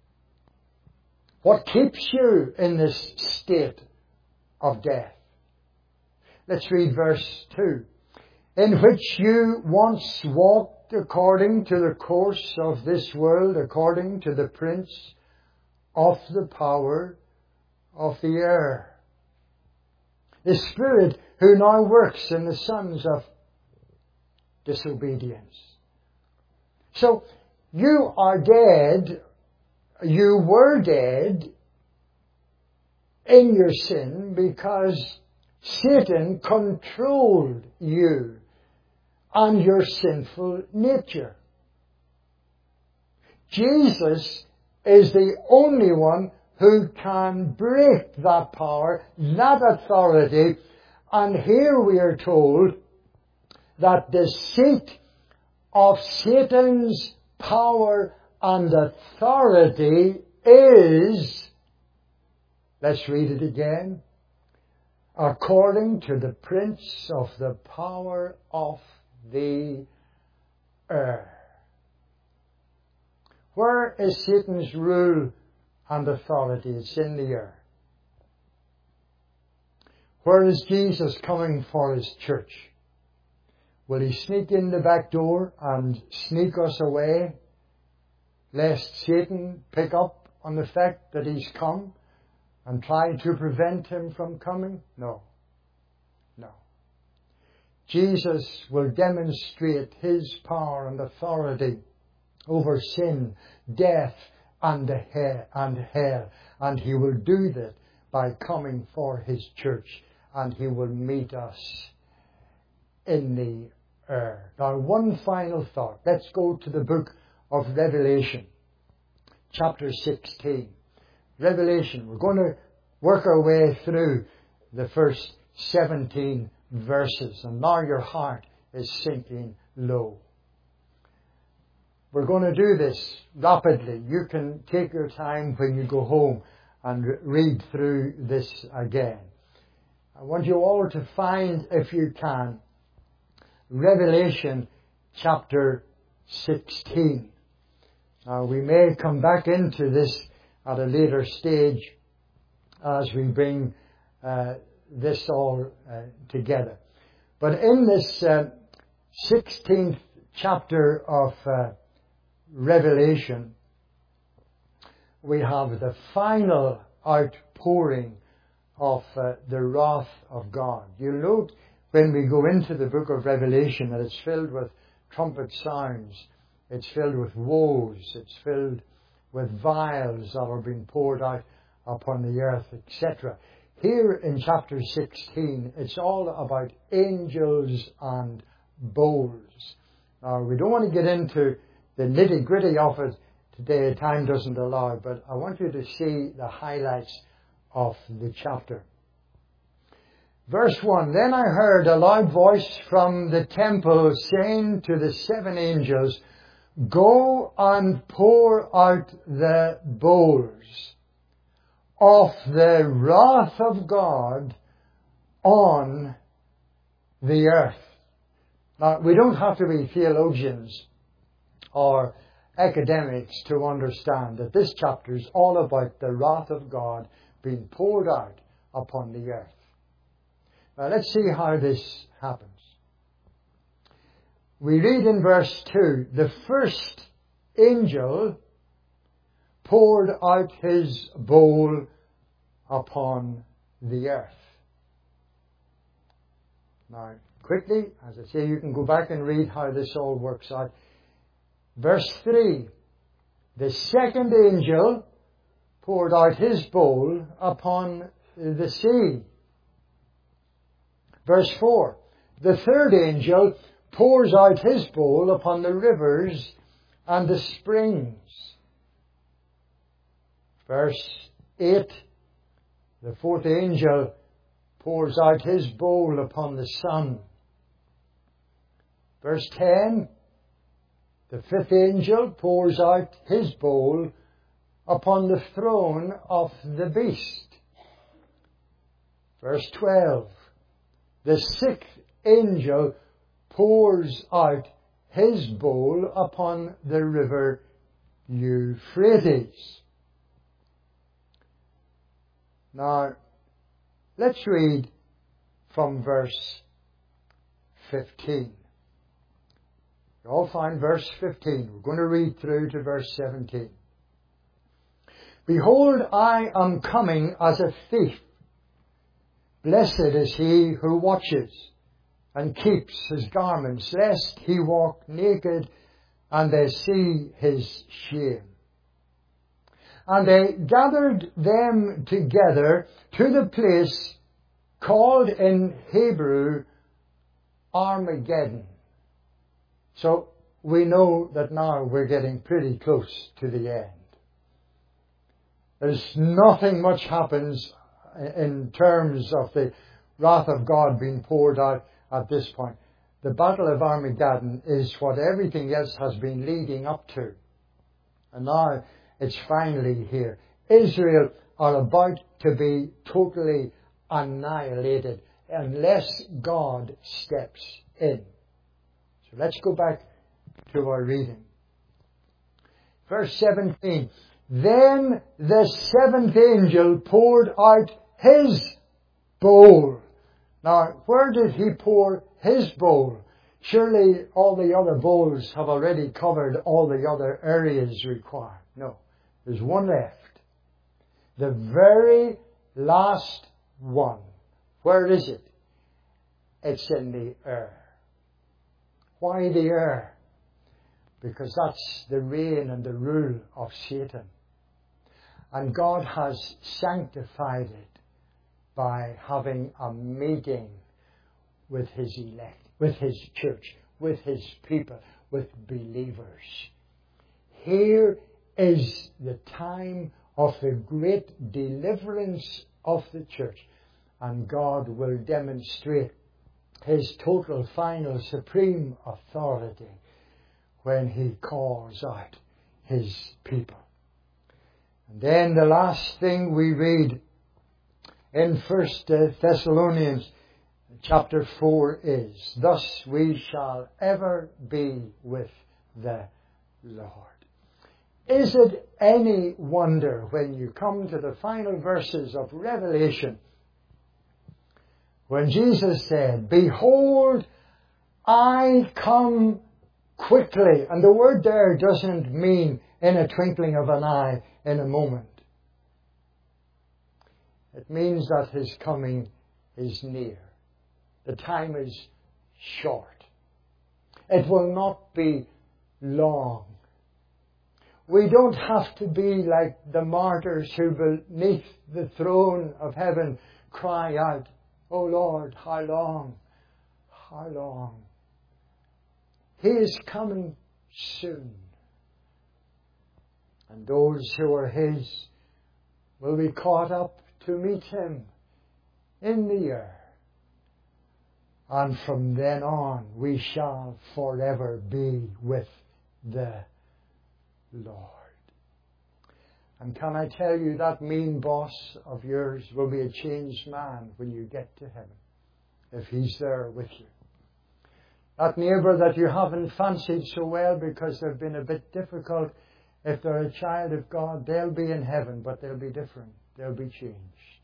What keeps you in this state of death? Let's read verse two. In which you once walked according to the course of this world, according to the prince of the power of the air, the spirit who now works in the sons of disobedience. So, you are dead, you were dead in your sin because Satan controlled you and your sinful nature. Jesus is the only one who can break that power, that authority. And here we are told that the seat of Satan's power and authority is, let's read it again, according to the prince of the power of the air. Where is Satan's rule and authority? It's in the air. Where is Jesus coming for his church? Will he sneak in the back door and sneak us away, lest Satan pick up on the fact that he's come and try to prevent him from coming? No. No. Jesus will demonstrate his power and authority over sin, death, and hell, and hell. And he will do that by coming for his church. And he will meet us in the air. Now, one final thought. Let's go to the book of Revelation, chapter sixteen. Revelation. We're going to work our way through the first seventeen verses. And now your heart is sinking low. We're going to do this rapidly. You can take your time when you go home and read through this again. I want you all to find, if you can, Revelation chapter sixteen. Now, we may come back into this at a later stage as we bring uh, this all uh, together. But in this uh, sixteenth chapter of uh, Revelation, we have the final outpouring of uh, the wrath of God. You'll note when we go into the book of Revelation that it's filled with trumpet sounds, it's filled with woes, it's filled with vials that are being poured out upon the earth, et cetera. Here in chapter sixteen, it's all about angels and bowls. Now, we don't want to get into the nitty-gritty of it today. Time doesn't allow, but I want you to see the highlights of the chapter. Verse one, Then I heard a loud voice from the temple saying to the seven angels, Go and pour out the bowls of the wrath of God on the earth. Now, we don't have to be theologians or academics to understand that this chapter is all about the wrath of God being poured out upon the earth. Now, let's see how this happens. We read in verse two, the first angel poured out his bowl upon the earth. Now, quickly, as I say, you can go back and read how this all works out. Verse three, the second angel poured out his bowl upon the sea. Verse four, the third angel pours out his bowl upon the rivers and the springs. Verse eight, the fourth angel pours out his bowl upon the sun. Verse ten, the fifth angel pours out his bowl upon the throne of the beast. Verse twelve, the sixth angel pours out his bowl upon the river Euphrates. Now, let's read from verse fifteen. You all find verse fifteen. We're going to read through to verse seventeen. Behold, I am coming as a thief. Blessed is he who watches and keeps his garments, lest he walk naked and they see his shame. And they gathered them together to the place called in Hebrew Armageddon. So we know that now we're getting pretty close to the end. There's nothing much happens in terms of the wrath of God being poured out at this point. The Battle of Armageddon is what everything else has been leading up to. And now it's finally here. Israel are about to be totally annihilated unless God steps in. So let's go back to our reading. Verse seventeen. Then the seventh angel poured out his bowl. Now, where did he pour his bowl? Surely all the other bowls have already covered all the other areas required. No, there's one left. The very last one. Where is it? It's in the air. Why the air? Because that's the reign and the rule of Satan. And God has sanctified it by having a meeting with his elect. with His church, with His people, with believers. Here is the time of the great deliverance of the church, and God will demonstrate His total, final, supreme authority when He calls out His people. And then the last thing we read in First Thessalonians chapter four is, thus we shall ever be with the Lord. Is it any wonder when you come to the final verses of Revelation, when Jesus said, behold, I come quickly. And the word there doesn't mean in a twinkling of an eye, in a moment. It means that His coming is near. The time is short. It will not be long. We don't have to be like the martyrs who beneath the throne of heaven cry out, "O Lord, how long? How long?" He is coming soon. And those who are His will be caught up to meet Him in the air. And from then on, we shall forever be with the Lord. And can I tell you, that mean boss of yours will be a changed man when you get to heaven, if He's there with you. That neighbour that you haven't fancied so well because they've been a bit difficult, if they're a child of God, they'll be in heaven, but they'll be different. They'll be changed.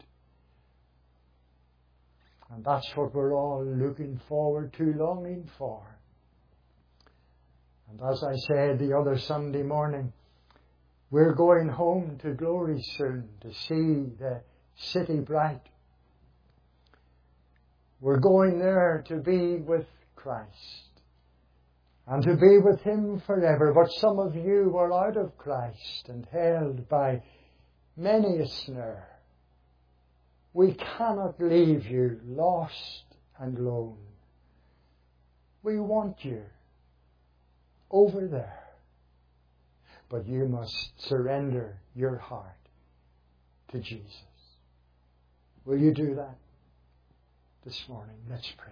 And that's what we're all looking forward to, longing for. And as I said the other Sunday morning, we're going home to glory soon to see the city bright. We're going there to be with Christ and to be with Him forever. But some of you are out of Christ and held by many a snare. We cannot leave you lost and lone. We want you over there. But you must surrender your heart to Jesus. Will you do that this morning? Let's pray.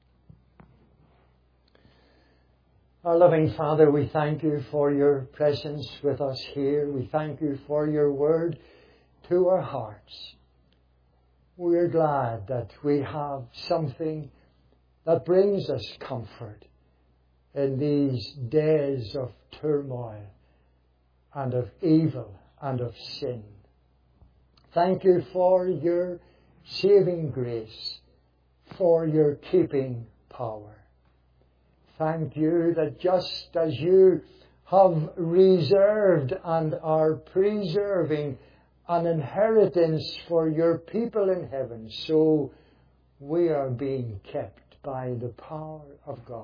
Our loving Father, we thank You for Your presence with us here. We thank You for Your word to our hearts. We are glad that we have something that brings us comfort in these days of turmoil and of evil and of sin. Thank You for Your saving grace, for Your keeping power. Thank You that just as You have reserved and are preserving an inheritance for Your people in heaven, so we are being kept by the power of God.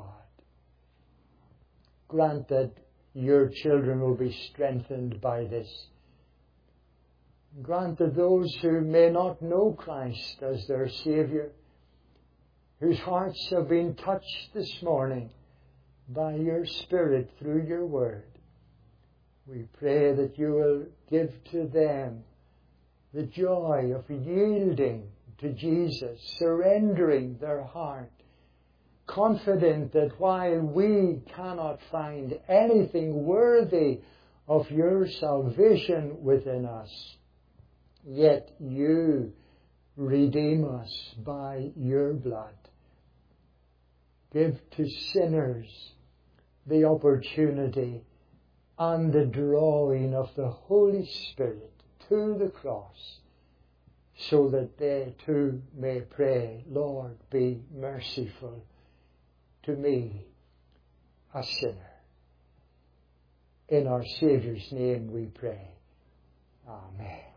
Grant that Your children will be strengthened by this. Grant that those who may not know Christ as their Saviour, whose hearts have been touched this morning by Your Spirit through Your word, we pray that You will give to them the joy of yielding to Jesus, surrendering their heart, confident that while we cannot find anything worthy of Your salvation within us, yet You redeem us by Your blood. Give to sinners the opportunity and the drawing of the Holy Spirit to the cross, so that they too may pray, Lord, be merciful to me, a sinner. In our Saviour's name we pray. Amen.